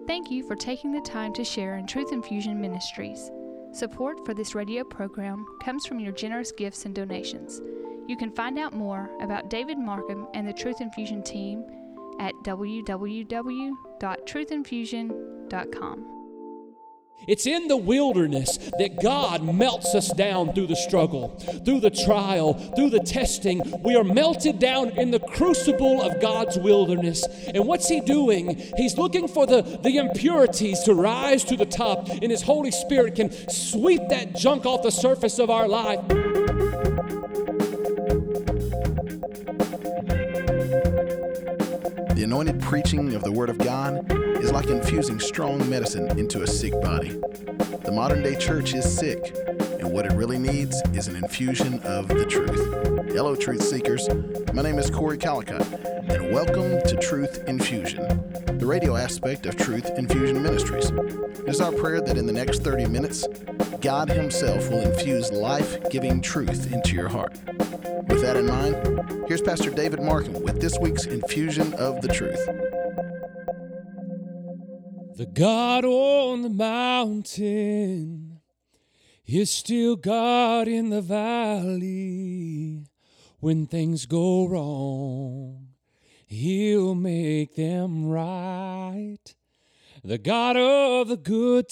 Thank you for taking the time to share in Truth Infusion Ministries. Support for this radio program comes from your generous gifts and donations. You can find out more about David Markham and the Truth Infusion team at www.truthinfusion.com. It's in the wilderness that God melts us down through the struggle, through the trial, through the testing. We are melted down in the crucible of God's wilderness. And what's He doing? He's looking for the impurities to rise to the top, and His Holy Spirit can sweep that junk off the surface of our life. The anointed preaching of the Word of God is like infusing strong medicine into a sick body. The modern-day church is sick, and what it really needs is an infusion of the truth. Hello, Truth Seekers. My name is Corey Calicott, and welcome to Truth Infusion, the radio aspect of Truth Infusion Ministries. It is our prayer that in the next 30 minutes, God Himself will infuse life-giving truth into your heart. With that in mind, here's Pastor David Markham with this week's Infusion of the Truth. The God on the mountain is still God in the valley. When things go wrong, He'll make them right. The God of the good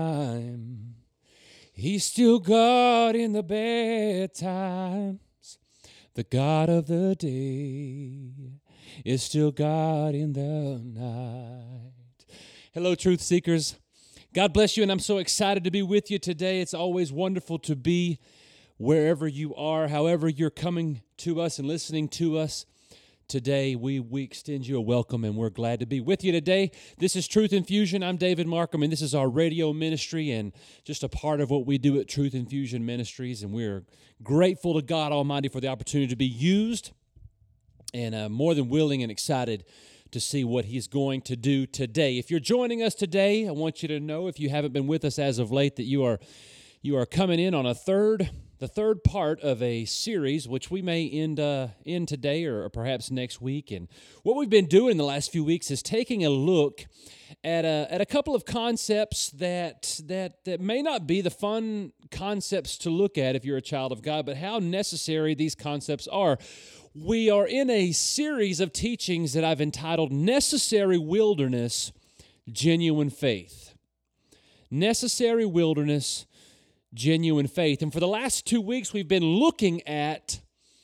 time, He's still God in the bad times. The God of the day is still God in the night. Hello, Truth Seekers. God bless you, and I'm so excited to be with you today. It's always wonderful to be wherever you are, however you're coming to us and listening to us today. We extend you a welcome, and we're glad to be with you today. This is Truth Infusion. I'm David Markham, and this is our radio ministry and just a part of what we do at Truth Infusion Ministries, and we're grateful to God Almighty for the opportunity to be used, and more than willing and excited to see what He's going to do today. If you're joining us today, I want you to know, if you haven't been with us as of late, that you are coming in on the third part of a series, which we may end in today or perhaps next week. And what we've been doing the last few weeks is taking a look at a couple of concepts that may not be the fun concepts to look at if you're a child of God, but how necessary these concepts are. We are in a series of teachings that I've entitled Necessary Wilderness, Genuine Faith. Necessary Wilderness, Genuine Faith. And for the last 2 weeks, we've been looking at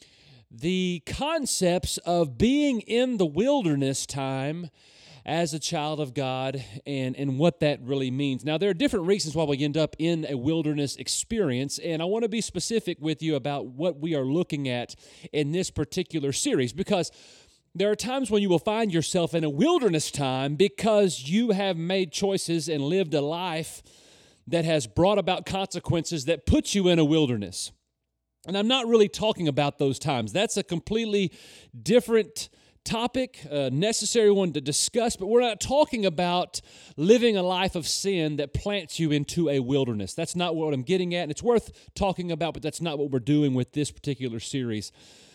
the concepts of being in the wilderness time as a child of God and what that really means. Now, there are different reasons why we end up in a wilderness experience, and I want to be specific with you about what we are looking at in this particular series, because there are times when you will find yourself in a wilderness time because you have made choices and lived a life that has brought about consequences that put you in a wilderness. And I'm not really talking about those times. That's a completely different topic, a necessary one to discuss, but we're not talking about living a life of sin that plants you into a wilderness. That's not what I'm getting at, and it's worth talking about, but that's not what we're doing with this particular series.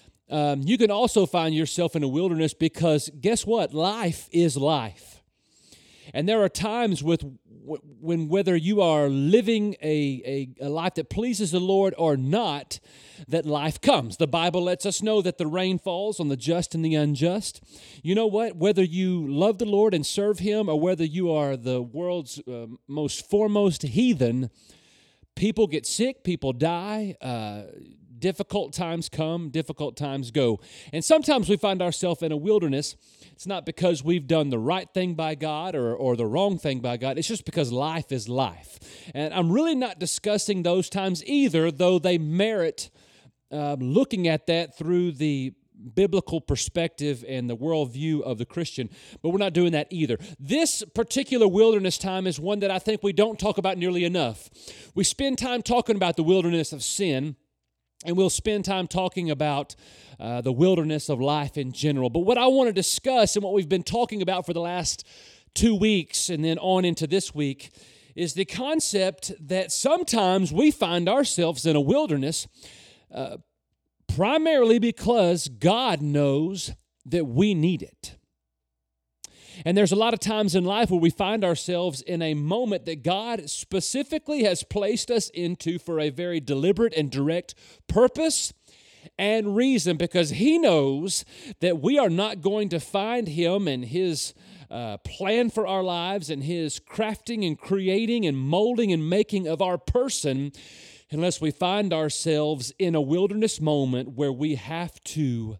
You can also find yourself in a wilderness because, guess what? Life is life. And there are times when whether you are living a life that pleases the Lord or not, that life comes. The Bible lets us know that the rain falls on the just and the unjust. You know what? Whether you love the Lord and serve Him or whether you are the world's most foremost heathen, people get sick, people die, difficult times come, difficult times go. And sometimes we find ourselves in a wilderness. It's not because we've done the right thing by God or the wrong thing by God. It's just because life is life. And I'm really not discussing those times either, though they merit looking at that through the biblical perspective and the worldview of the Christian, but we're not doing that either. This particular wilderness time is one that I think we don't talk about nearly enough. We spend time talking about the wilderness of sin, and we'll spend time talking about the wilderness of life in general. But what I want to discuss and what we've been talking about for the last 2 weeks and then on into this week is the concept that sometimes we find ourselves in a wilderness primarily because God knows that we need it. And there's a lot of times in life where we find ourselves in a moment that God specifically has placed us into for a very deliberate and direct purpose and reason, because He knows that we are not going to find Him and His plan for our lives and His crafting and creating and molding and making of our person unless we find ourselves in a wilderness moment where we have to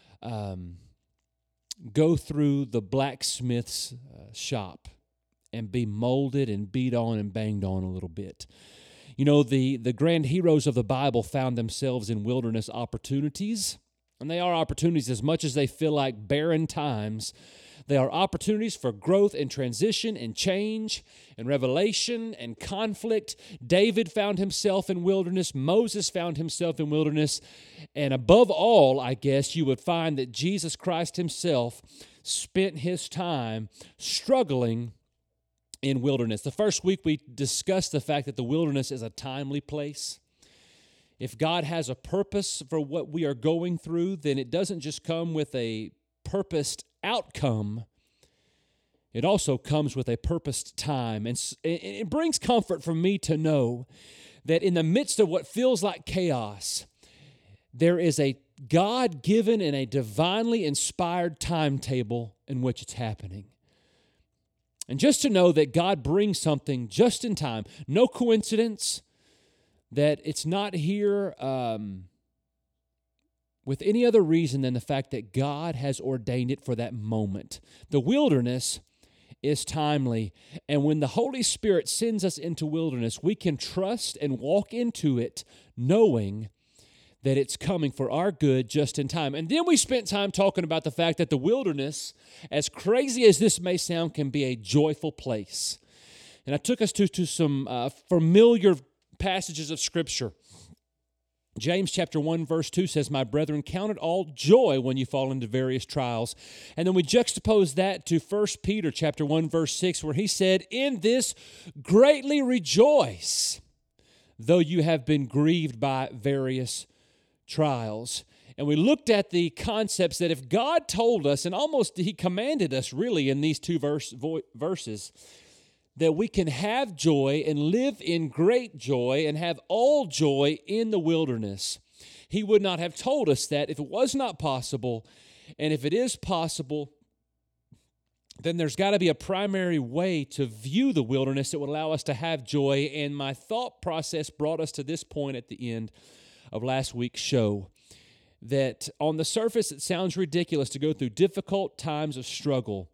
go through the blacksmith's shop and be molded and beat on and banged on a little bit. You know, the grand heroes of the Bible found themselves in wilderness opportunities, and they are opportunities as much as they feel like barren times. They are opportunities for growth and transition and change and revelation and conflict. David found himself in wilderness. Moses found himself in wilderness. And above all, I guess, you would find that Jesus Christ Himself spent His time struggling in wilderness. The first week we discussed the fact that the wilderness is a timely place. If God has a purpose for what we are going through, then it doesn't just come with a purposed outcome. It also comes with a purposed time. And it brings comfort for me to know that in the midst of what feels like chaos, there is a God-given and a divinely inspired timetable in which it's happening. And just to know that God brings something just in time, no coincidence, that it's not here with any other reason than the fact that God has ordained it for that moment. The wilderness is timely, and when the Holy Spirit sends us into wilderness, we can trust and walk into it knowing that it's coming for our good just in time. And then we spent time talking about the fact that the wilderness, as crazy as this may sound, can be a joyful place. And I took us to some familiar passages of Scripture. James chapter 1 verse 2 says, "My brethren, count it all joy when you fall into various trials." And then we juxtapose that to 1 Peter chapter 1 verse 6, where he said, "In this greatly rejoice, though you have been grieved by various trials." And we looked at the concepts that if God told us, and almost He commanded us really in these two verses, that we can have joy and live in great joy and have all joy in the wilderness. He would not have told us that if it was not possible. And if it is possible, then there's got to be a primary way to view the wilderness that would allow us to have joy. And my thought process brought us to this point at the end of last week's show, that on the surface it sounds ridiculous to go through difficult times of struggle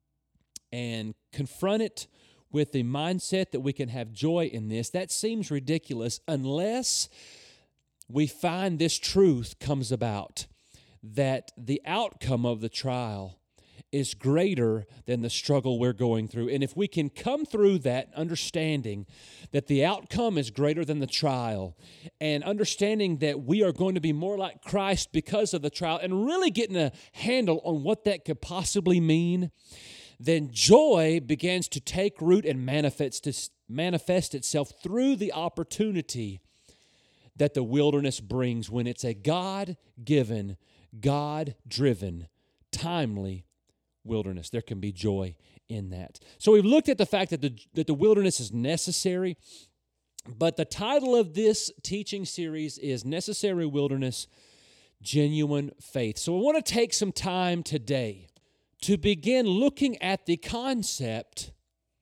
and confront it with the mindset that we can have joy in this. That seems ridiculous unless we find this truth comes about, that the outcome of the trial is greater than the struggle we're going through. And if we can come through that understanding that the outcome is greater than the trial, and understanding that we are going to be more like Christ because of the trial, and really getting a handle on what that could possibly mean, then joy begins to take root and manifest itself through the opportunity that the wilderness brings when it's a God-given, God-driven, timely wilderness. There can be joy in that. So we've looked at the fact that the wilderness is necessary, but the title of this teaching series is Necessary Wilderness, Genuine Faith. So I want to take some time today to begin looking at the concept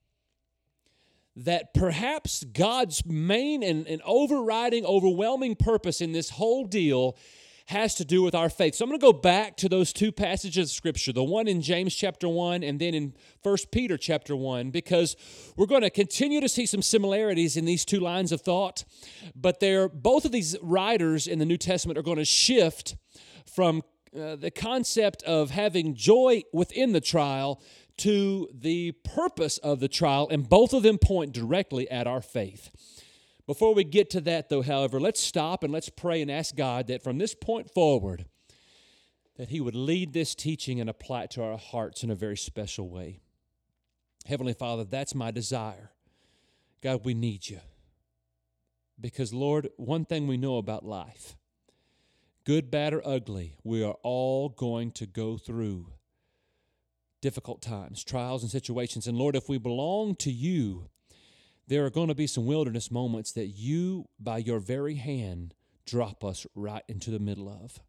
that perhaps God's main and overriding, overwhelming purpose in this whole deal has to do with our faith. So I'm going to go back to those two passages of Scripture, the one in James chapter 1 and then in 1 Peter chapter 1, because we're going to continue to see some similarities in these two lines of thought, but both of these writers in the New Testament are going to shift from the concept of having joy within the trial to the purpose of the trial, and both of them point directly at our faith. Before we get to that, though, however, let's stop and let's pray and ask God that from this point forward, that He would lead this teaching and apply it to our hearts in a very special way. Heavenly Father, that's my desire. God, we need You. Because, Lord, one thing we know about life, good, bad, or ugly, we are all going to go through difficult times, trials and situations. And Lord, if we belong to you, there are going to be some wilderness moments that you, by your very hand, drop us right into the middle of.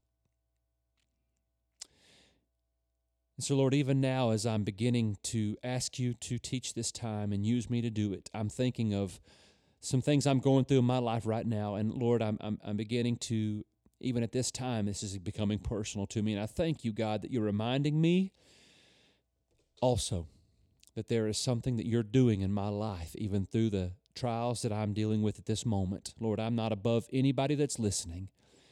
And so, Lord, even now as I'm beginning to ask you to teach this time and use me to do it, I'm thinking of some things I'm going through in my life right now. And Lord, I'm beginning to, even at this time, this is becoming personal to me. And I thank you, God, that you're reminding me also that there is something that you're doing in my life, even through the trials that I'm dealing with at this moment. Lord, I'm not above anybody that's listening.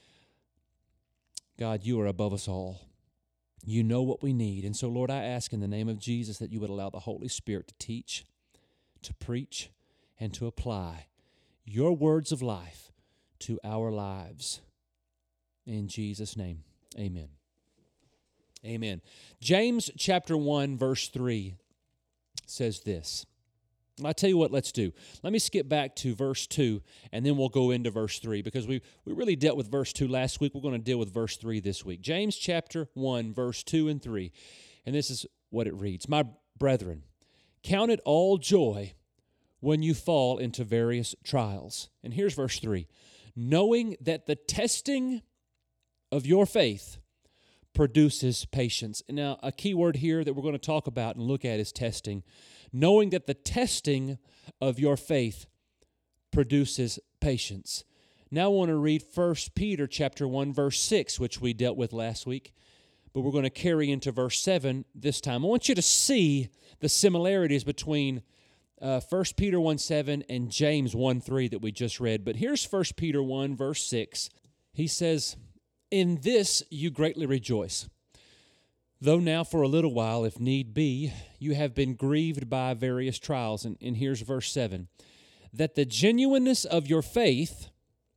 God, you are above us all. You know what we need. And so, Lord, I ask in the name of Jesus that you would allow the Holy Spirit to teach, to preach, and to apply your words of life to our lives. In Jesus' name, amen. Amen. James chapter 1, verse 3 says this. I'll tell you what, let's do. Let me skip back to verse 2, and then we'll go into verse 3, because we really dealt with verse 2 last week. We're going to deal with verse 3 this week. James chapter 1, verse 2 and 3. And this is what it reads. My brethren, count it all joy when you fall into various trials. And here's verse 3. Knowing that the testing of your faith produces patience. And now, a key word here that we're going to talk about and look at is testing. Knowing that the testing of your faith produces patience. Now I want to read 1 Peter chapter 1, verse 6, which we dealt with last week, but we're going to carry into verse 7 this time. I want you to see the similarities between 1 Peter 1, 7 and James 1, 3 that we just read. But here's 1 Peter 1, verse 6. He says, "In this you greatly rejoice, though now for a little while, if need be, you have been grieved by various trials." And here's verse 7. "That the genuineness of your faith,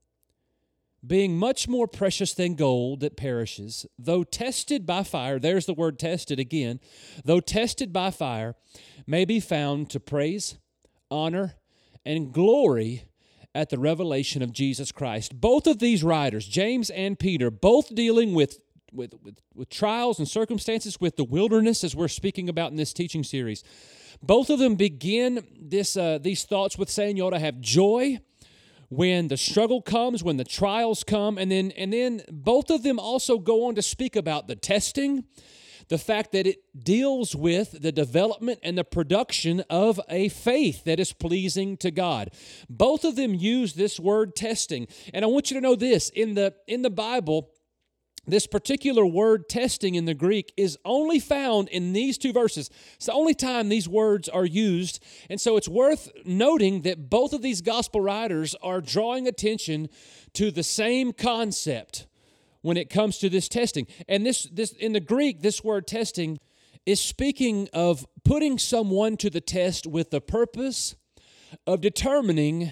being much more precious than gold that perishes, though tested by fire," there's the word tested again, "though tested by fire, may be found to praise, honor, and glory at the revelation of Jesus Christ." Both of these writers, James and Peter, both dealing with trials and circumstances, with the wilderness, as we're speaking about in this teaching series. Both of them begin these thoughts with saying you ought to have joy when the struggle comes, when the trials come, and then both of them also go on to speak about the testing, the fact that it deals with the development and the production of a faith that is pleasing to God. Both of them use this word testing. And I want you to know this, in the Bible, this particular word testing in the Greek is only found in these two verses. It's the only time these words are used. And so it's worth noting that both of these gospel writers are drawing attention to the same concept when it comes to this testing. And this in the Greek, this word testing is speaking of putting someone to the test with the purpose of determining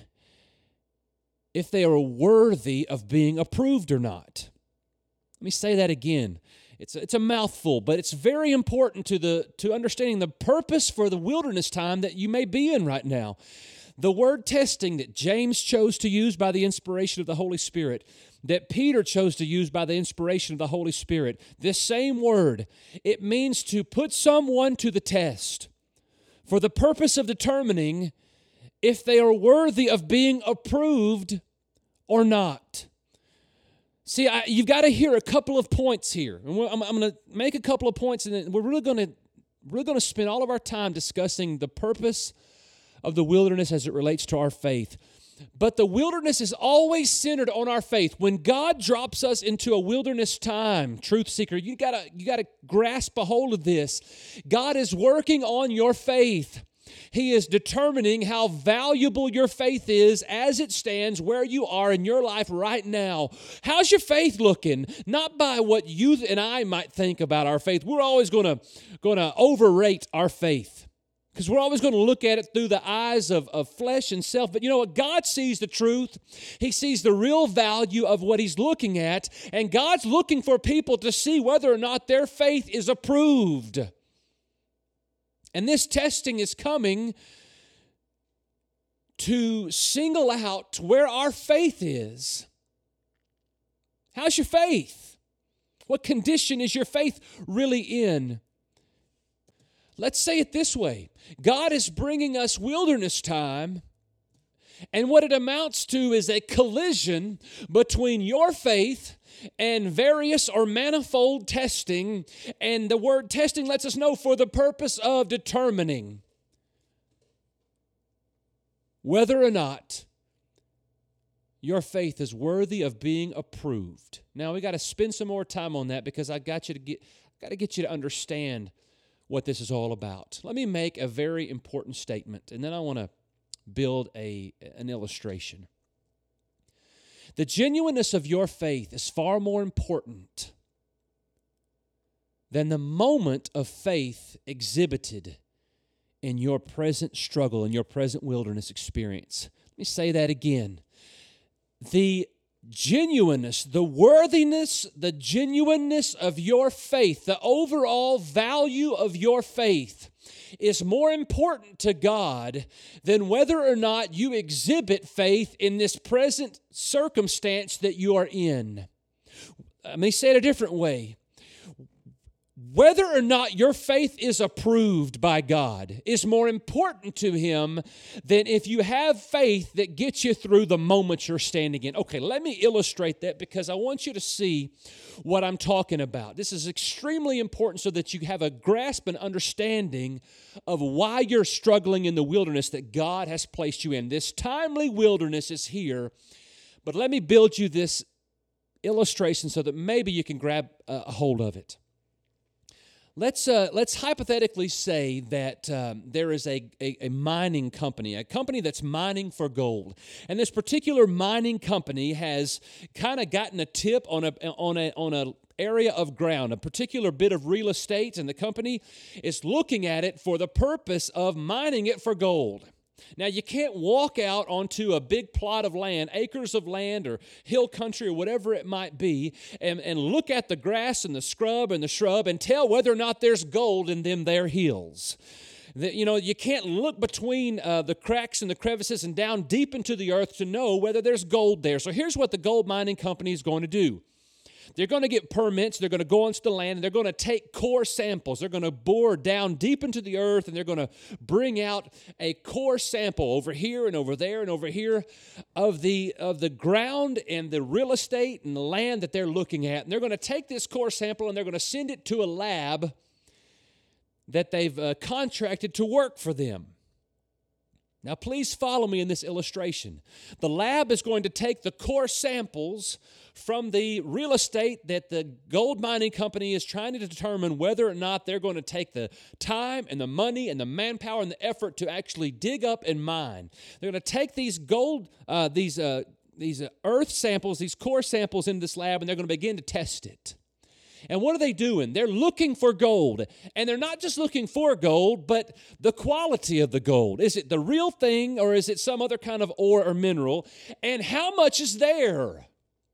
if they are worthy of being approved or not. Let me say that again. It's a mouthful, but it's very important to understanding the purpose for the wilderness time that you may be in right now. The word testing that James chose to use by the inspiration of the Holy Spirit, that Peter chose to use by the inspiration of the Holy Spirit, this same word, it means to put someone to the test for the purpose of determining if they are worthy of being approved or not. See, you've got to hear a couple of points here. And I'm going to make a couple of points, and then we're really going to spend all of our time discussing the purpose of the wilderness as it relates to our faith. But the wilderness is always centered on our faith. When God drops us into a wilderness time, truth seeker, you got to grasp a hold of this. God is working on your faith. He is determining how valuable your faith is as it stands where you are in your life right now. How's your faith looking? Not by what you and I might think about our faith. We're always going to overrate our faith because we're always going to look at it through the eyes of flesh and self. But you know what? God sees the truth. He sees the real value of what He's looking at, and God's looking for people to see whether or not their faith is approved. And this testing is coming to single out where our faith is. How's your faith? What condition is your faith really in? Let's say it this way. God is bringing us wilderness time, and what it amounts to is a collision between your faith and various or manifold testing. And the word testing lets us know for the purpose of determining whether or not your faith is worthy of being approved. Now, we got to spend some more time on that because I got to get you to understand what this is all about. Let me make a very important statement, and then I want to build an illustration. The genuineness of your faith is far more important than the moment of faith exhibited in your present struggle, in your present wilderness experience. Let me say that again. The genuineness, the worthiness, the genuineness of your faith, the overall value of your faith is more important to God than whether or not you exhibit faith in this present circumstance that you are in. Let me say it a different way. Whether or not your faith is approved by God is more important to Him than if you have faith that gets you through the moment you're standing in. Okay, let me illustrate that because I want you to see what I'm talking about. This is extremely important so that you have a grasp and understanding of why you're struggling in the wilderness that God has placed you in. This timely wilderness is here, but let me build you this illustration so that maybe you can grab a hold of it. Let's hypothetically say that there is a mining company, a company that's mining for gold, and this particular mining company has kind of gotten a tip on a area of ground, a particular bit of real estate, and the company is looking at it for the purpose of mining it for gold. Now, you can't walk out onto a big plot of land, acres of land or hill country or whatever it might be, and look at the grass and the scrub and the shrub and tell whether or not there's gold in them there hills. You can't look between the cracks and the crevices and down deep into the earth to know whether there's gold there. So here's what the gold mining company is going to do. They're going to get permits, they're going to go onto the land, and they're going to take core samples. They're going to bore down deep into the earth, and they're going to bring out a core sample over here and over there and over here of the ground and the real estate and the land that they're looking at. And they're going to take this core sample, and they're going to send it to a lab that they've contracted to work for them. Now, please follow me in this illustration. The lab is going to take the core samples from the real estate that the gold mining company is trying to determine whether or not they're going to take the time and the money and the manpower and the effort to actually dig up and mine. They're going to take these earth samples, these core samples in this lab, and they're going to begin to test it. And what are they doing? They're looking for gold. And they're not just looking for gold, but the quality of the gold. Is it the real thing, or is it some other kind of ore or mineral? And how much is there?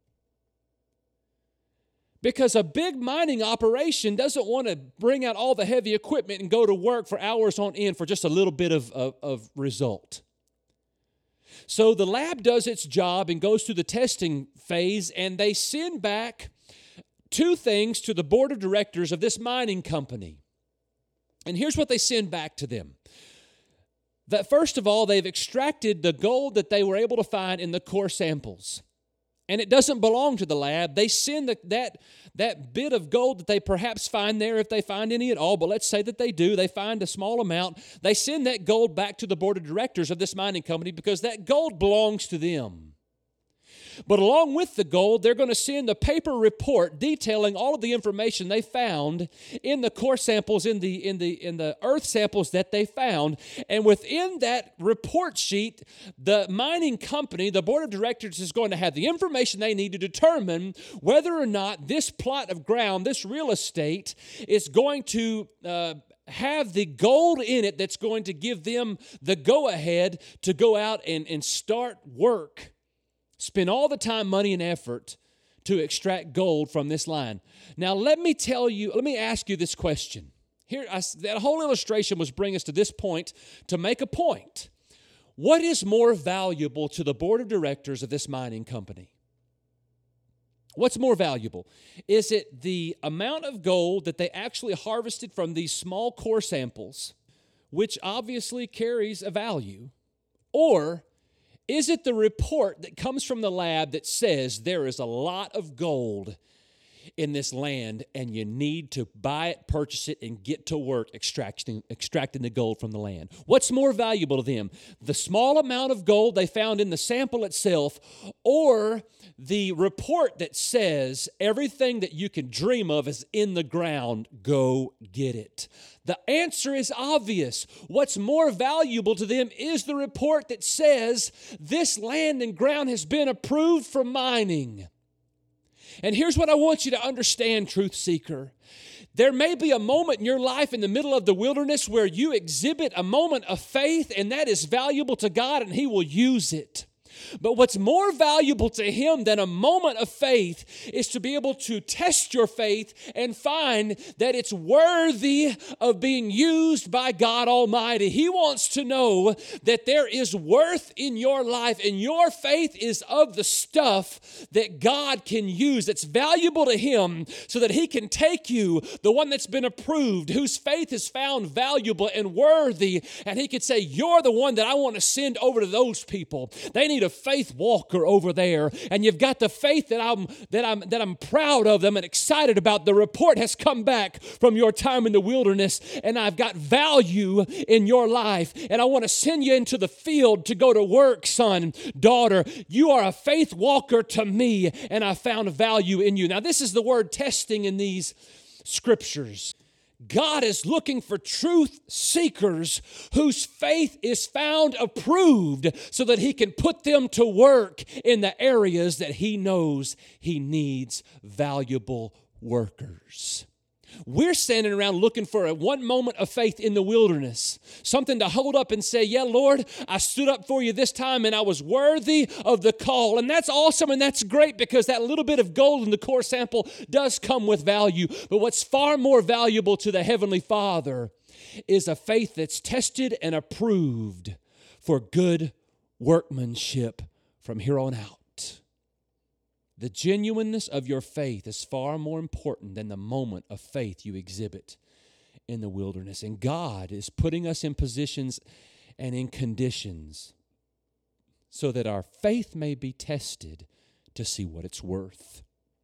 Because a big mining operation doesn't want to bring out all the heavy equipment and go to work for hours on end for just a little bit of result. So the lab does its job and goes through the testing phase, and they send back two things to the board of directors of this mining company. And here's what they send back to them. That first of all, they've extracted the gold that they were able to find in the core samples. And it doesn't belong to the lab. They send that bit of gold that they perhaps find there, if they find any at all, but let's say that they do. They find a small amount. They send that gold back to the board of directors of this mining company because that gold belongs to them. But along with the gold, they're going to send a paper report detailing all of the information they found in the core samples, in the earth samples that they found. And within that report sheet, the mining company, the board of directors, is going to have the information they need to determine whether or not this plot of ground, this real estate, is going to have the gold in it that's going to give them the go-ahead to go out and start work. Spend all the time, money, and effort to extract gold from this line. Now, let me ask you this question. That whole illustration was bring us to this point to make a point. What is more valuable to the board of directors of this mining company? What's more valuable? Is it the amount of gold that they actually harvested from these small core samples, which obviously carries a value, or is it the report that comes from the lab that says there is a lot of gold in this land and you need to buy it, purchase it, and get to work extracting the gold from the land? What's more valuable to them? The small amount of gold they found in the sample itself, or the report that says everything that you can dream of is in the ground, go get it? The answer is obvious. What's more valuable to them is the report that says this land and ground has been approved for mining. And here's what I want you to understand, truth seeker. There may be a moment in your life in the middle of the wilderness where you exhibit a moment of faith, and that is valuable to God, and He will use it. But what's more valuable to Him than a moment of faith is to be able to test your faith and find that it's worthy of being used by God Almighty. He wants to know that there is worth in your life, and your faith is of the stuff that God can use, that's valuable to Him, so that He can take you, the one that's been approved, whose faith is found valuable and worthy, and He could say, you're the one that I want to send over to those people. They need a faith walker over there, and you've got the faith that I'm proud of them and excited about. The report has come back from your time in the wilderness, and I've got value in your life, and I want to send you into the field to go to work, son, daughter. You are a faith walker to me, and I found value in you. Now, this is the word testing in these scriptures. God is looking for truth seekers whose faith is found approved so that He can put them to work in the areas that He knows He needs valuable workers. We're standing around looking for a one moment of faith in the wilderness, something to hold up and say, yeah, Lord, I stood up for you this time and I was worthy of the call. And that's awesome and that's great, because that little bit of gold in the core sample does come with value. But what's far more valuable to the Heavenly Father is a faith that's tested and approved for good workmanship from here on out. The genuineness of your faith is far more important than the moment of faith you exhibit in the wilderness. And God is putting us in positions and in conditions so that our faith may be tested to see what it's worth.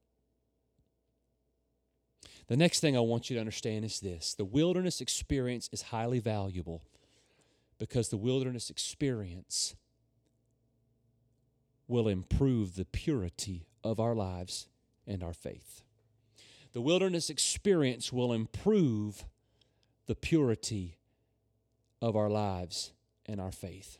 The next thing I want you to understand is this: the wilderness experience is highly valuable because the wilderness experience will improve the purity of our lives and our faith. The wilderness experience will improve the purity of our lives and our faith.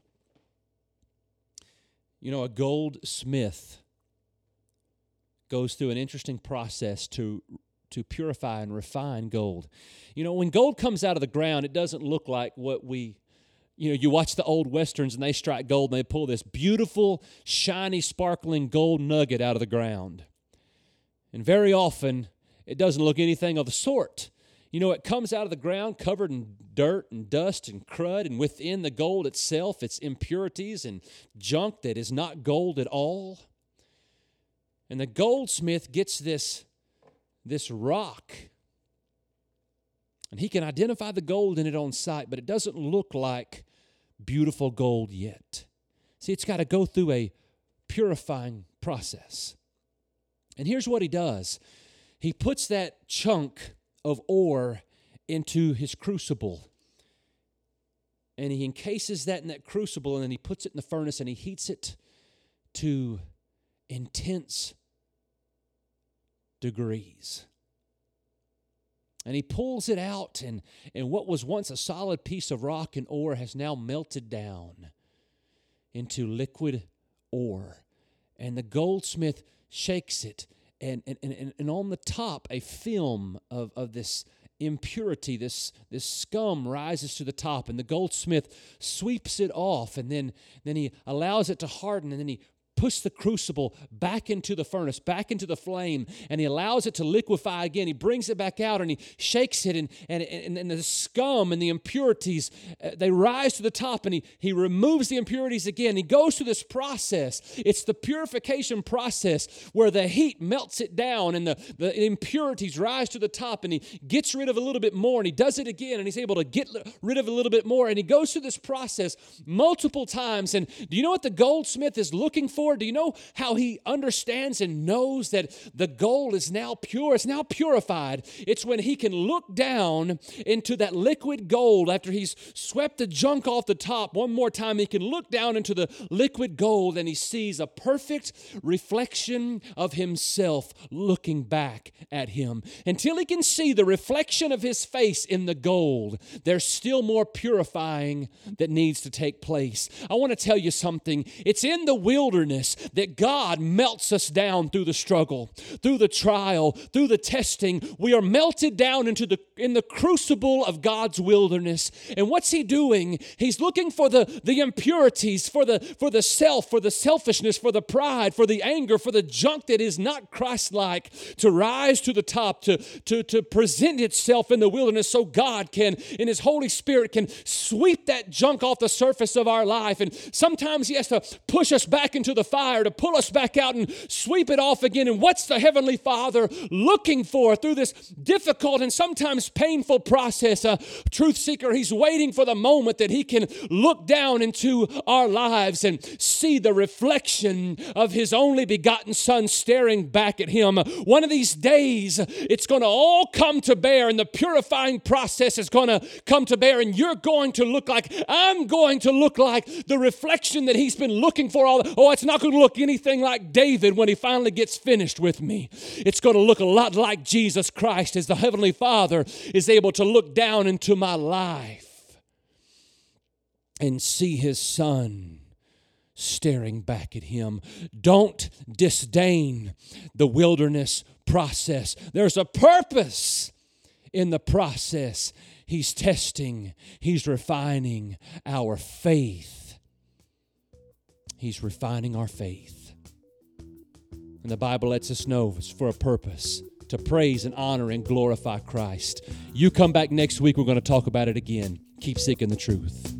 You know, a goldsmith goes through an interesting process to purify and refine gold. You know, when gold comes out of the ground, it doesn't look like what you watch the old westerns and they strike gold and they pull this beautiful, shiny, sparkling gold nugget out of the ground. And very often, it doesn't look anything of the sort. You know, it comes out of the ground covered in dirt and dust and crud, and within the gold itself, it's impurities and junk that is not gold at all. And the goldsmith gets this rock, and he can identify the gold in it on sight, but it doesn't look like beautiful gold yet. See, it's got to go through a purifying process. And here's what he does. He puts that chunk of ore into his crucible, and he encases that in that crucible, and then he puts it in the furnace, and he heats it to intense degrees. And he pulls it out, and what was once a solid piece of rock and ore has now melted down into liquid ore. And the goldsmith shakes it, and on the top, a film of this impurity, this scum rises to the top, and the goldsmith sweeps it off, and then he allows it to harden, and then he puts the crucible back into the furnace, back into the flame, and he allows it to liquefy again. He brings it back out and he shakes it, and the scum and the impurities, they rise to the top, and he removes the impurities again. He goes through this process. It's the purification process where the heat melts it down and the impurities rise to the top, and he gets rid of a little bit more, and he does it again, and he's able to get rid of a little bit more, and he goes through this process multiple times. And do you know what the goldsmith is looking for? Do you know how he understands and knows that the gold is now pure? It's now purified. It's when he can look down into that liquid gold after he's swept the junk off the top one more time. He can look down into the liquid gold, and he sees a perfect reflection of himself looking back at him. Until he can see the reflection of his face in the gold, there's still more purifying that needs to take place. I want to tell you something. It's in the wilderness that God melts us down through the struggle, through the trial, through the testing. We are melted down in the crucible of God's wilderness. And what's he doing? He's looking for the impurities, for the self, for the selfishness, for the pride, for the anger, for the junk that is not Christ-like to rise to the top, to present itself in the wilderness so God can, in His Holy Spirit, can sweep that junk off the surface of our life. And sometimes He has to push us back into the fire to pull us back out and sweep it off again. And what's the Heavenly Father looking for through this difficult and sometimes painful process? A truth seeker, He's waiting for the moment that He can look down into our lives and see the reflection of His only begotten Son staring back at Him. One of these days, it's going to all come to bear, and the purifying process is going to come to bear, and you're going to look like, I'm going to look like the reflection that He's been looking for all. Oh, it's not going to look anything like David when he finally gets finished with me. It's going to look a lot like Jesus Christ as the Heavenly Father is able to look down into my life and see His Son staring back at Him. Don't disdain the wilderness process. There's a purpose in the process. He's testing, He's refining our faith. He's refining our faith. And the Bible lets us know it's for a purpose, to praise and honor and glorify Christ. You come back next week, we're going to talk about it again. Keep seeking the truth.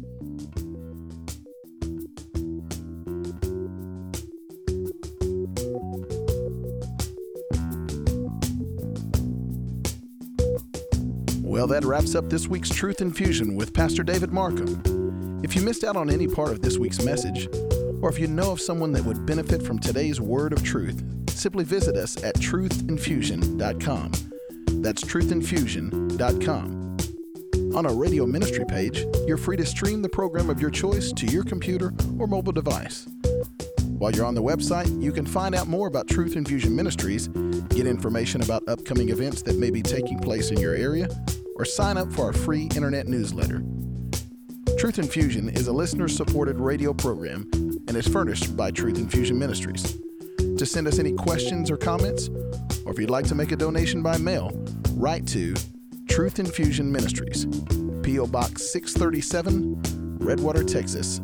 Well, that wraps up this week's Truth Infusion with Pastor David Markham. If you missed out on any part of this week's message, or if you know of someone that would benefit from today's word of truth, simply visit us at truthinfusion.com. That's truthinfusion.com. On our radio ministry page, you're free to stream the program of your choice to your computer or mobile device. While you're on the website, you can find out more about Truth Infusion Ministries, get information about upcoming events that may be taking place in your area, or sign up for our free internet newsletter. Truth Infusion is a listener-supported radio program and is furnished by Truth Infusion Ministries. To send us any questions or comments, or if you'd like to make a donation by mail, write to Truth Infusion Ministries, P.O. Box 637, Redwater, Texas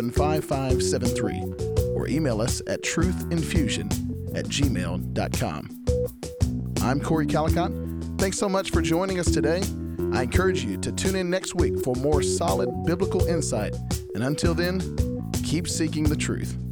75573, or email us at truthinfusion@gmail.com. I'm Corey Calicott. Thanks so much for joining us today. I encourage you to tune in next week for more solid biblical insight. And until then, keep seeking the truth.